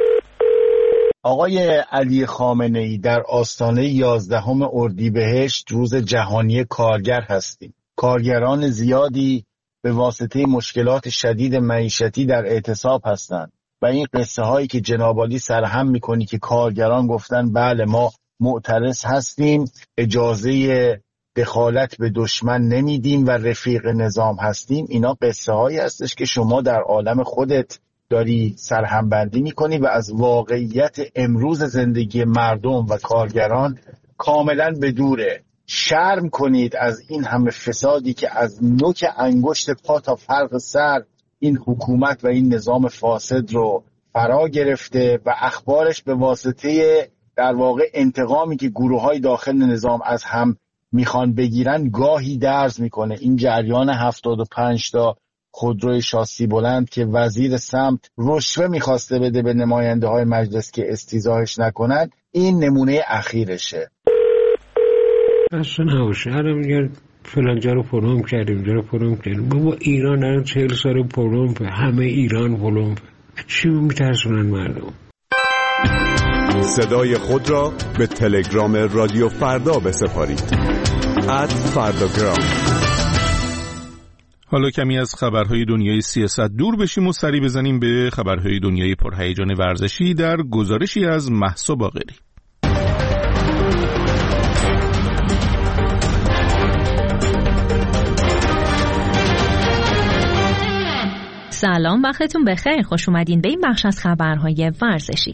آقای علی خامنه‌ای، در آستانه یازدهم اردیبهشت روز جهانی کارگر هستیم. کارگران زیادی به واسطه مشکلات شدید معیشتی در اعتصاب هستند و این قصه هایی که جناب عالی سرهم میکنی که کارگران گفتن بله ما معترض هستیم، اجازه دخالت به دشمن نمیدیم و رفیق نظام هستیم، اینا قصه هایی هستش که شما در عالم خودت داری سرهمبندی میکنی و از واقعیت امروز زندگی مردم و کارگران کاملا بدوره. شرم کنید از این همه فسادی که از نوک انگشت پا تا فرق سر این حکومت و این نظام فاسد رو فرا گرفته و اخبارش به واسطه در واقع انتقامی که گروه‌های داخل نظام از هم میخوان بگیرن گاهی درز میکنه. این جریان هفتاد و پنج تا خودروی شاسی بلند که وزیر سمت رشوه میخواسته بده به نماینده های مجلس که استیضاحش نکنن، این نمونه اخیرشه. اصلا نباشه الان میگن فلان جا رو پروم کردیم جا رو پروم کردیم. بابا ایران الان چهل سال پروم، همه ایران پروم، چی میترسونن مردم؟ صدای خود را به تلگرام رادیو فردا بسپارید. ات فرداگرام. حالا کمی از خبرهای دنیای سیاست دور بشیم و سری بزنیم به خبرهای دنیای پرهیجان ورزشی در گزارشی از مهسا باقری. سلام، وقتتون بخیر. خوش اومدین به این بخش از خبرهای ورزشی.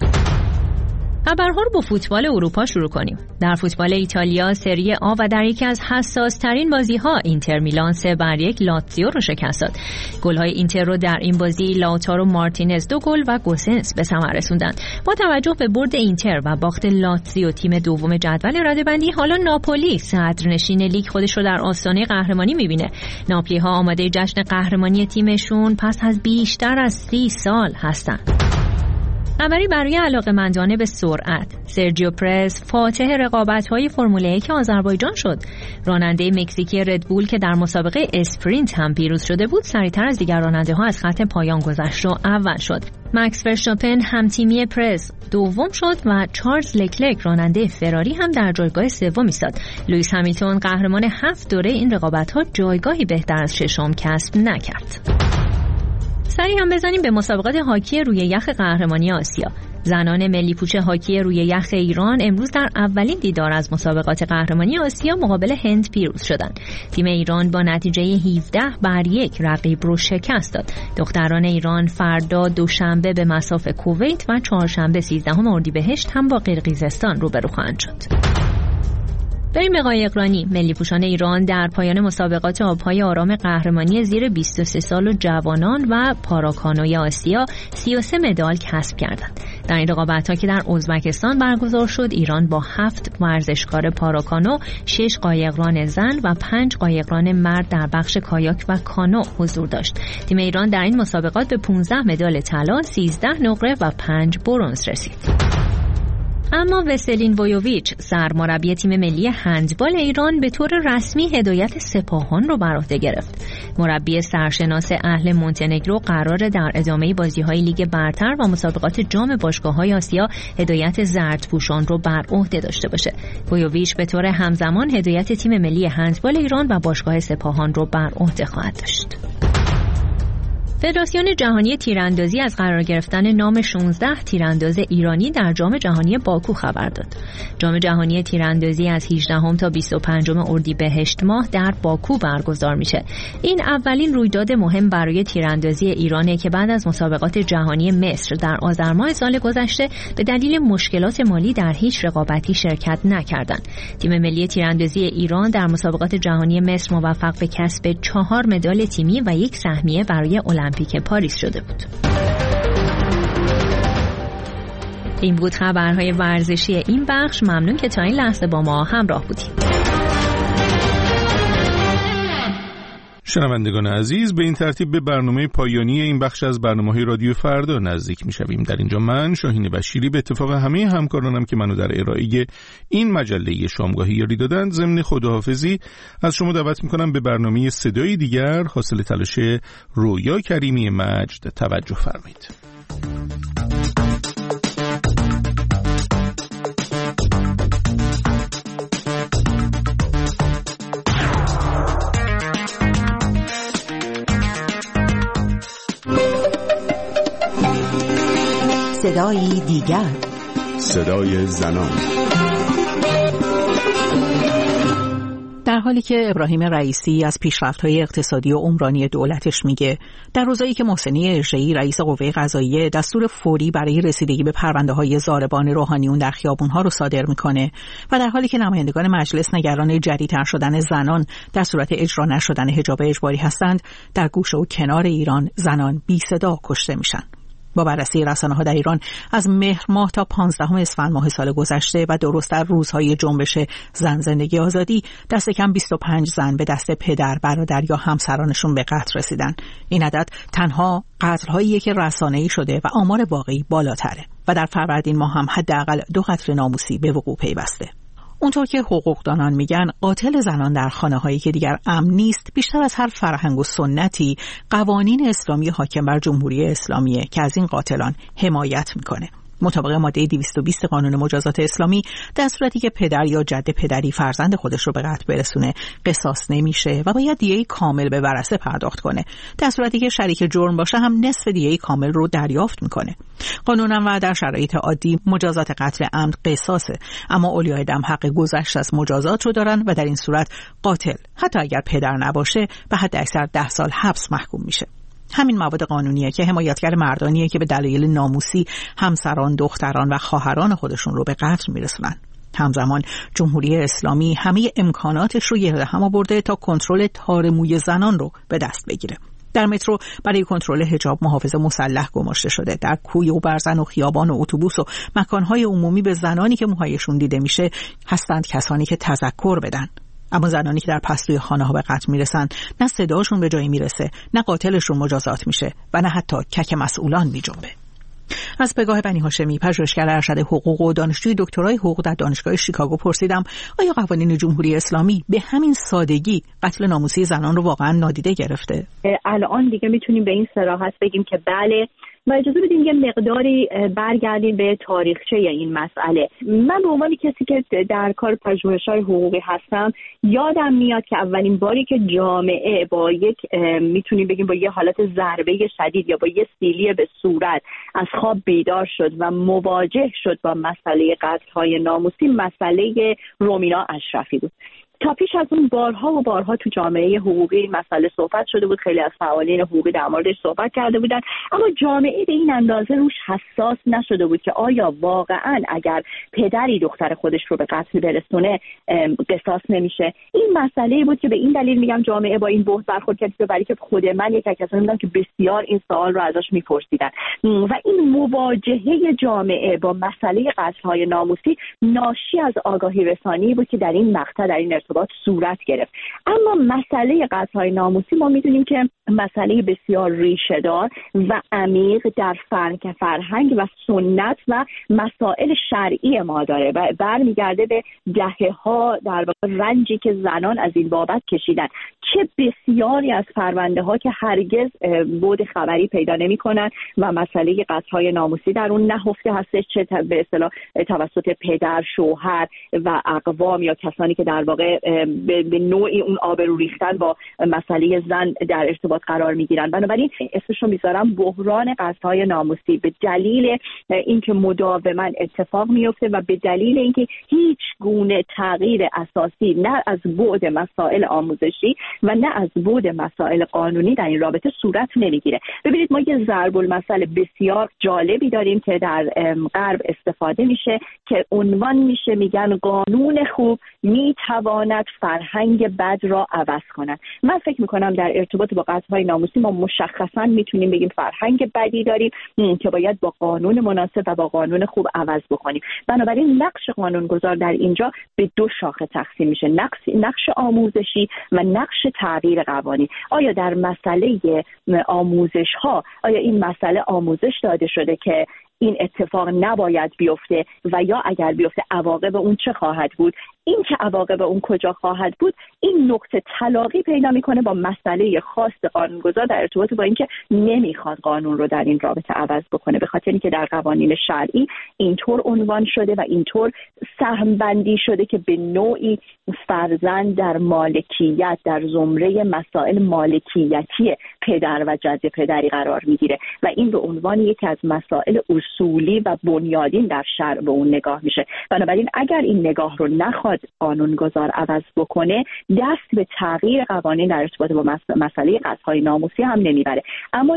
خبرها رو با فوتبال اروپا شروع کنیم. در فوتبال ایتالیا سری آ و در یکی از حساس ترین بازی ها اینتر میلان سه بر یک لاتزیو رو شکست داد. گل های اینتر رو در این بازی لاوتارو مارتینز دو گل و گوسنس به ثمر رسوندند. با توجه به برد اینتر و باخت لاتزیو تیم دوم جدول رده‌بندی، حالا ناپولی صدرنشین لیگ خودش رو در آستانه قهرمانی میبینه. ناپولی ها آماده جشن قهرمانی تیمشون پس از بیشتر از سی سال هستن. خبری برای علاقه‌مندان به سرعت: سرجیو پرز فاتح رقابت‌های فرمول یک آذربایجان شد. راننده مکزیکی ردبول که در مسابقه اسپرینت هم پیروز شده بود، سریعتر از دیگر راننده‌ها از خط پایان گذشت و اول شد. مکس ورشتاپن هم‌تیمی پرز دوم شد و چارلز لکلک راننده فراری هم در جایگاه سوم ایستاد. لوئیس همیلتون قهرمان هفت دوره این رقابت‌ها جایگاهی بهتر از ششم کسب نکرد. سری هم بزنیم به مسابقات هاکی روی یخ قهرمانی آسیا. زنان ملی پوش هاکی روی یخ ایران امروز در اولین دیدار از مسابقات قهرمانی آسیا مقابل هند پیروز شدند. تیم ایران با نتیجه هفده بر یک رقیب رو شکست داد. دختران ایران فردا دوشنبه به مصاف کویت و چهارشنبه سیزدهم اردیبهشت هم با قرقیزستان روبرو خواهند شد. بریم به قایقرانی. ملی پوشان ایران در پایان مسابقات آبهای آرام قهرمانی زیر بیست و سه سال و جوانان و پاراکانوی آسیا سی و سه مدال کسب کردند. در این رقابت‌ها که در ازبکستان برگزار شد، ایران با هفت ورزشکار پاراکانو، شش قایقران زن و پنج قایقران مرد در بخش کایاک و کانو حضور داشت. تیم ایران در این مسابقات به پانزده مدال طلا، سیزده نقره و پنج برنز رسید. اما وسلین وویوویچ سرمربی تیم ملی هندبال ایران به طور رسمی هدایت سپاهان رو بر عهده گرفت. مربی سرشناس اهل مونتنگرو قراره در ادامه بازی‌های لیگ برتر و مسابقات جام باشگاه‌های آسیا هدایت زردپوشان رو بر عهده داشته باشه. وویوویچ به طور همزمان هدایت تیم ملی هندبال ایران و باشگاه سپاهان رو بر عهده خواهد داشت. فدراسیون جهانی تیراندازی از قرار گرفتن نام شانزده تیرانداز ایرانی در جام جهانی باکو خبر داد. جام جهانی تیراندازی از هجدهم تا بیست و پنجم اردیبهشت ماه در باکو برگزار میشه. این اولین رویداد مهم برای تیراندازی ایرانه که بعد از مسابقات جهانی مصر در آذر ماه سال گذشته به دلیل مشکلات مالی در هیچ رقابتی شرکت نکردند. تیم ملی تیراندازی ایران در مسابقات جهانی مصر موفق به کسب چهار مدال تیمی و یک سهمیه برای المپیک پاریس شده بود. این بود خبرهای ورزشی این بخش. ممنون که تا این لحظه با ما همراه بودید. شنوندگان عزیز، به این ترتیب به برنامه پایانی این بخش از برنامه‌های رادیو فردا نزدیک می‌شویم. در اینجا من شاهین بشیری به اتفاق همه همکارانم که منو در ارائه این مجله شامگاهی یاری دادند ضمن خداحافظی از شما دعوت می‌کنم به برنامه صدای دیگر حاصل تلاش رویا کریمی مجد توجه فرمایید. صدای دیگر، صدای زنان. در حالی که ابراهیم رئیسی از پیشرفت‌های اقتصادی و عمرانی دولتش میگه، در روزایی که محسنی اژه‌ای رئیس قوه قضاییه دستور فوری برای رسیدگی به پرونده‌های ضاربان روحانیون در خیابون‌ها رو صادر میکنه و در حالی که نمایندگان مجلس نگران جدی‌تر شدن زنان در صورت اجرا نشدن حجاب اجباری هستند، در گوشه و کنار ایران زنان بی صدا کشته میشن. با بررسی رسانه‌ها در ایران از مهر ماه تا پانزدهم اسفند ماه سال گذشته و درست در روزهای جنبش زن زندگی آزادی، دست کم بیست و پنج زن به دست پدر، برادر یا همسرانشون به قتل رسیدن. این عدد تنها قتل‌هایی که رسانه‌ای شده و آمار واقعی بالاتره و در فروردین ماه هم حداقل دو قتل ناموسی به وقوع پیوسته. اونطور که حقوقدانان میگن، قاتل زنان در خانه‌هایی که دیگر امن نیست بیشتر از هر فرهنگ و سنتی قوانین اسلامی حاکم بر جمهوری اسلامیه که از این قاتلان حمایت میکنه. مطابق ماده دویست و بیست قانون مجازات اسلامی، در صورتی که پدر یا جد پدری فرزند خودش رو به قتل برسونه، قصاص نمیشه و باید دیه کامل به ورثه پرداخت کنه. در صورتی که شریک جرم باشه هم نصف دیه کامل رو دریافت میکنه. قانونا و در شرایط عادی مجازات قتل عمد قصاصه، اما اولیای دم حق گذشت از مجازات رو دارن و در این صورت قاتل حتی اگر پدر نباشه به حد اکثر ده سال حبس محکوم میشه. همین مواد قانونیه که حمایتگر مردانیه که به دلایل ناموسی همسران، دختران و خواهران خودشون رو به قتل میرسونن. همزمان جمهوری اسلامی همه امکاناتش رو گرد هم آورده تا کنترل تار موی زنان رو به دست بگیره. در مترو برای کنترل حجاب محافظ مسلح گماشته شده. در کوی و برزن و خیابان و اتوبوس و مکانهای عمومی به زنانی که موهایشون دیده میشه هستند کسانی که تذکر بدن. اما زنانی که در پستوی خانه ها به قتل میرسن، نه صداشون به جایی میرسه، نه قاتلشون مجازات میشه و نه حتی کک مسئولان میجنبه. از پگاه بنی هاشمی، پژوهشگر ارشد حقوق و دانشجوی دکترای حقوق در دانشگاه شیکاگو پرسیدم آیا قوانین جمهوری اسلامی به همین سادگی قتل ناموسی زنان رو واقعا نادیده گرفته؟ الان دیگه میتونیم به این صراحت بگیم که بله، و اجازه بدیم یه مقداری برگردیم به تاریخچه این مسئله. من به عنوان کسی که در کار پژوهش‌های حقوقی هستم یادم میاد که اولین باری که جامعه با یک میتونیم بگیم با یه حالت ضربه شدید یا با یه سیلی به صورت از خواب بیدار شد و مواجه شد با مسئله قتل‌های ناموسی، مسئله رومینا اشرفی بود. تا پیش از اون بارها و بارها تو جامعه حقوقی مسئله صحبت شده بود، خیلی از فعالین حقوقی در موردش صحبت کرده بودن، اما جامعه به این اندازه روش حساس نشده بود که آیا واقعا اگر پدری دختر خودش رو به قتل برسونه قصاص نمیشه. این مسئله بود که به این دلیل میگم جامعه با این بحث برخورد کرد، برای که خود من یک کسی میدونم که بسیار این سوال رو ازش میپرسیدن و این مواجهه جامعه با مسئله قتل‌های ناموسی ناشی از آگاهی رسانی بود که در این مقطع در این ارتباط صورت گرفت. اما مسئله قتل‌های ناموسی ما میدونیم که مسئله بسیار ریشه‌دار و عمیق در فرهنگ فرهنگ و سنت و مسائل شرعی ما داره و برمیگرده به دهه‌ها در واقع رنجی که زنان از این بابت کشیدن. چه بسیاری از پرونده ها که هرگز بود خبری پیدا نمی‌کنن و مسئله قتل‌های ناموسی در اون نهفته هستش، چه به اصطلاح توسط پدر، شوهر و اقوام یا کسانی که در واقع به نوعی اون آبرو ریختن با مسئله زن در ارتباط قرار میگیرن. بنابراین اسمشو میذارم بحران قتل‌های ناموسی به دلیل اینکه مداوما اتفاق میفته و به دلیل اینکه هیچ گونه تغییر اساسی نه از بعد مسائل آموزشی و نه از بعد مسائل قانونی در این رابطه صورت نمیگیره. ببینید ما یه ضرب المثل بسیار جالبی داریم که در غرب استفاده میشه که عنوان میشه، میگن قانون خوب میتواند فرهنگ بد را عوض کند. من فکر میکنم در ارتباط با قتل‌های ناموسی ما مشخصا میتونیم بگیم فرهنگ بدی داریم که باید با قانون مناسب و با قانون خوب عوض بکنیم. بنابراین نقش قانونگذار در اینجا به دو شاخه تقسیم میشه، نقش نقش آموزشی و نقش تغییر قوانین. آیا در مسئله آموزش ها آیا این مسئله آموزش داده شده که این اتفاق نباید بیفته و یا اگر بیفته عواقب اون چه خواهد بود؟ این که عواقب اون کجا خواهد بود این نقطه تلاقی پیدا میکنه با مسئله خاص قانونگذار در ارتباط با اینکه نمیخواد قانون رو در این رابطه عوض بکنه، به خاطر اینکه در قوانین شرعی اینطور عنوان شده و اینطور سهم بندی شده که به نوعی فرزند در مالکیت در زمره مسائل مالکیتی پدر و جد پدری قرار میگیره و این به عنوان یکی از مسائل اصولی و بنیادین در شرع به اون نگاه میشه. بنابراین اگر این نگاه رو نخواد قانونگذار عوض بکنه دست به تغییر قوانین در ارتباط با مسئله قتل‌های ناموسی هم نمیبره. اما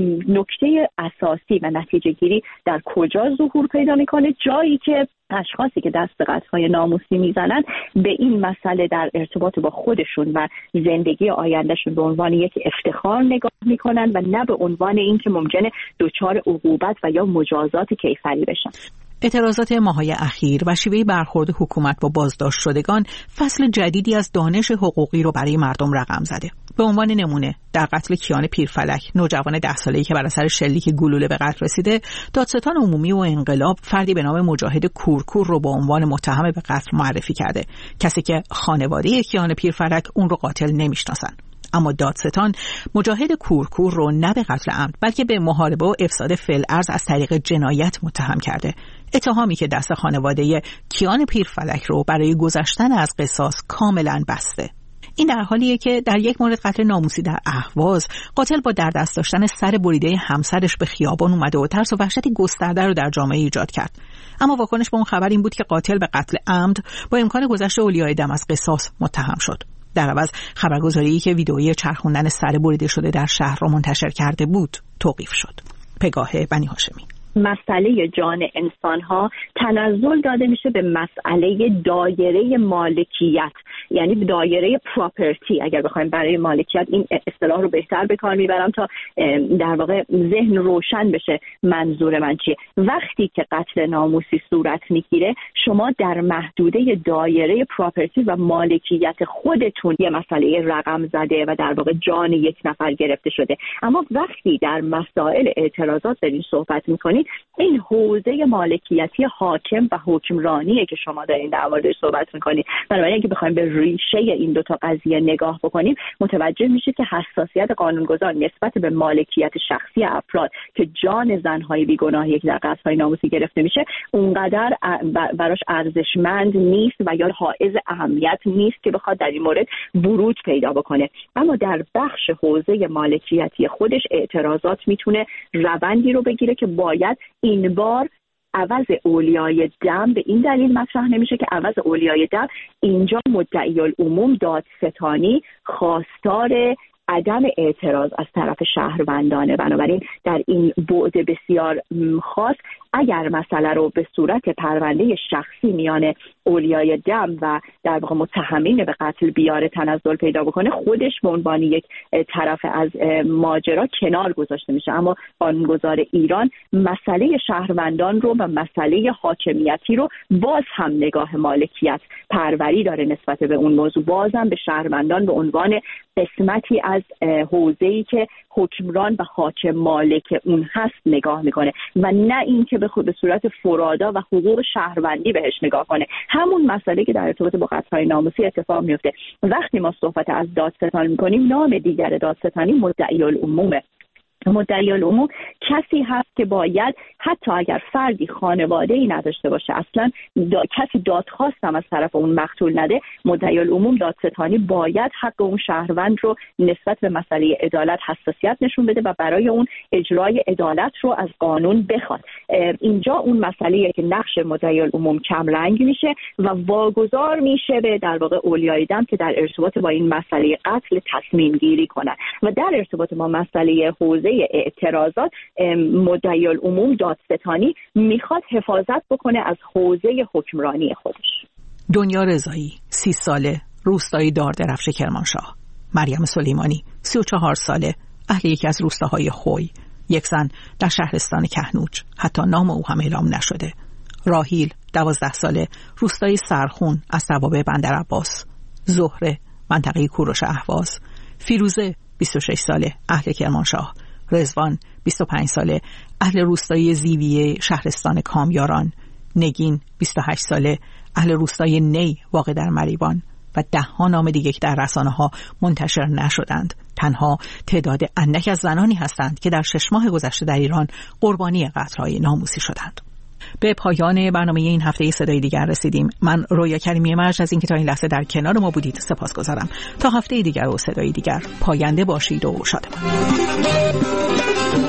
نکته اساسی و نتیجه گیری در کجا ظهور پیدا میکنه؟ جایی که اشخاصی که دست به قتل‌های ناموسی میزنن به این مسئله در ارتباط با خودشون و زندگی آیندهشون به عنوان یک افتخار نگاه میکنن و نه به عنوان اینکه ممکنه دچار عقوبت و یا مجازات کیفری بشن. اعتراضات ماه‌های اخیر و شیوه برخورد حکومت با بازداشت شدگان فصل جدیدی از دانش حقوقی رو برای مردم رقم زده. به عنوان نمونه در قتل کیان پیرفلک، نوجوان ده ساله‌ای که بر اثر شلیک گلوله به قتل رسیده، دادستان عمومی و انقلاب فردی به نام مجاهد کورکور رو به عنوان متهم به قتل معرفی کرده، کسی که خانواده کیان پیرفلک اون رو قاتل نمی‌شناسن. اما دادستان مجاهد کورکور رو نه به قتل عمد بلکه به محاربه و افساد فی‌الارض از طریق جنایت متهم کرده، اتهامی که دست خانواده کیان پیرفلک رو برای گذشتن از قصاص کاملا بسته. این در حالیه که در یک مورد قتل ناموسی در اهواز قاتل با در دست داشتن سر بریده همسرش به خیابان اومده و ترس و وحشتی گسترده رو در جامعه ایجاد کرد. اما واکنش به اون خبر این بود که قاتل به قتل عمد با امکان گذشت اولیای دم از قصاص متهم شد. در عوض خبرگزاری که ویدئوی چرخوندن سر بریده شده در شهر را منتشر کرده بود توقیف شد. پگاه بنی هاشمی. مسئله جان انسان‌ها تنزل داده میشه به مسئله دایره مالکیت، یعنی دایره پراپرتی. اگر بخوایم برای مالکیت این اصطلاح رو بهتر به کار میبرم تا در واقع ذهن روشن بشه منظور من چیه. وقتی که قتل ناموسی صورت میگیره شما در محدوده دایره پراپرتی و مالکیت خودتون یه مسئله رقم زده و در واقع جان یک نفر گرفته شده. اما وقتی در مسائل اعتراضات دارین صحبت میکنید این حوزه مالکیتی حاکم و حکمرانیه که شما دارین در موردش صحبت میکنید. بنابراین اگه بخوایم به ریشه این دوتا قضیه نگاه بکنیم متوجه میشه که حساسیت قانونگذار نسبت به مالکیت شخصی افراد که جان زنهای بیگناهی که در قتل‌های ناموسی گرفته میشه اونقدر براش ارزشمند نیست و یا حائز اهمیت نیست که بخواد در این مورد ورود پیدا بکنه. اما در بخش حوزه مالکیتی خودش اعتراضات میتونه روندی رو بگیره که باید این بار عوض اولیای دم به این دلیل مطرح نمیشه که عوض اولیای دم اینجا مدعی العموم دادستانی خواستار عدم اعتراض از طرف شهروندانه. بنابراین در این بعد بسیار خاص اگر مسئله رو به صورت پرونده شخصی میان اولیای دم و در واقع متهمین به قتل بیاره تنزل پیدا بکنه خودش به عنوان یک طرف از ماجرا کنار گذاشته میشه. اما قانونگذار ایران مسئله شهروندان رو و مسئله حاکمیتی رو باز هم نگاه مالکیت پروری داره نسبت به اون موضوع، بازم به شهروندان به عنوان قسمتی از حوزه‌ای که حکمران و حاکم مالک اون هست نگاه میکنه و نه اینکه به خود به صورت فرادا و حقوق شهروندی بهش نگاه کنه. همون مسئله که در ارتباط با قتل‌های ناموسی اتفاق میفته. وقتی ما صحبت از دادستان میکنیم نام دیگر دادستانی مدعی العمومه. مدعی العموم کسی هست که باید حتی اگر فردی خانواده‌ای نداشته باشه، اصلا دا کسی دادخواست هم از طرف اون مقتول نده، مدعی العموم دادستانی باید حق اون شهروند رو نسبت به مسئله عدالت حساسیت نشون بده و برای اون اجرای عدالت رو از قانون بخواد. اینجا اون مسئله که نقش مدعی العموم کم رنگ میشه و واگذار میشه به در واقع اولیای دم که در ارتباط با این مسئله قتل تصمیم گیری کنن و در ارتباط با مسئله حوزه اعتراضات مدعی العموم دادستانی میخواد حفاظت بکنه از حوزه حکمرانی خودش. دنیا رضایی سی ساله، روستای داردرفش کرمانشاه. مریم سلیمانی سی و چهار ساله، اهل یکی از روستاهای خوی. یک زن در شهرستان کهنوج، حتی نام او هم اعلام نشده. راهیل دوازده ساله، روستای سرخون از توابع بندر عباس. زهره منطقه کوروش اهواز. فیروزه بیست و شش ساله، اهل کرمانشاه. رضوان بیست و پنج ساله، اهل روستای زیویه شهرستان کامیاران. نگین بیست و هشت ساله، اهل روستای نی واقع در مریوان. و ده ها نام دیگه که در رسانه ها منتشر نشدند. تنها تعداد اندک از زنانی هستند که در شش ماه گذشته در ایران قربانی قتل‌های ناموسی شدند. به پایان برنامه این هفته صدای دیگر رسیدیم. من رویا کریمی مرج از اینکه تا این لحظه در کنار ما بودید سپاسگزارم. تا هفته دیگر و صدای دیگر، پاینده باشید و شادمان.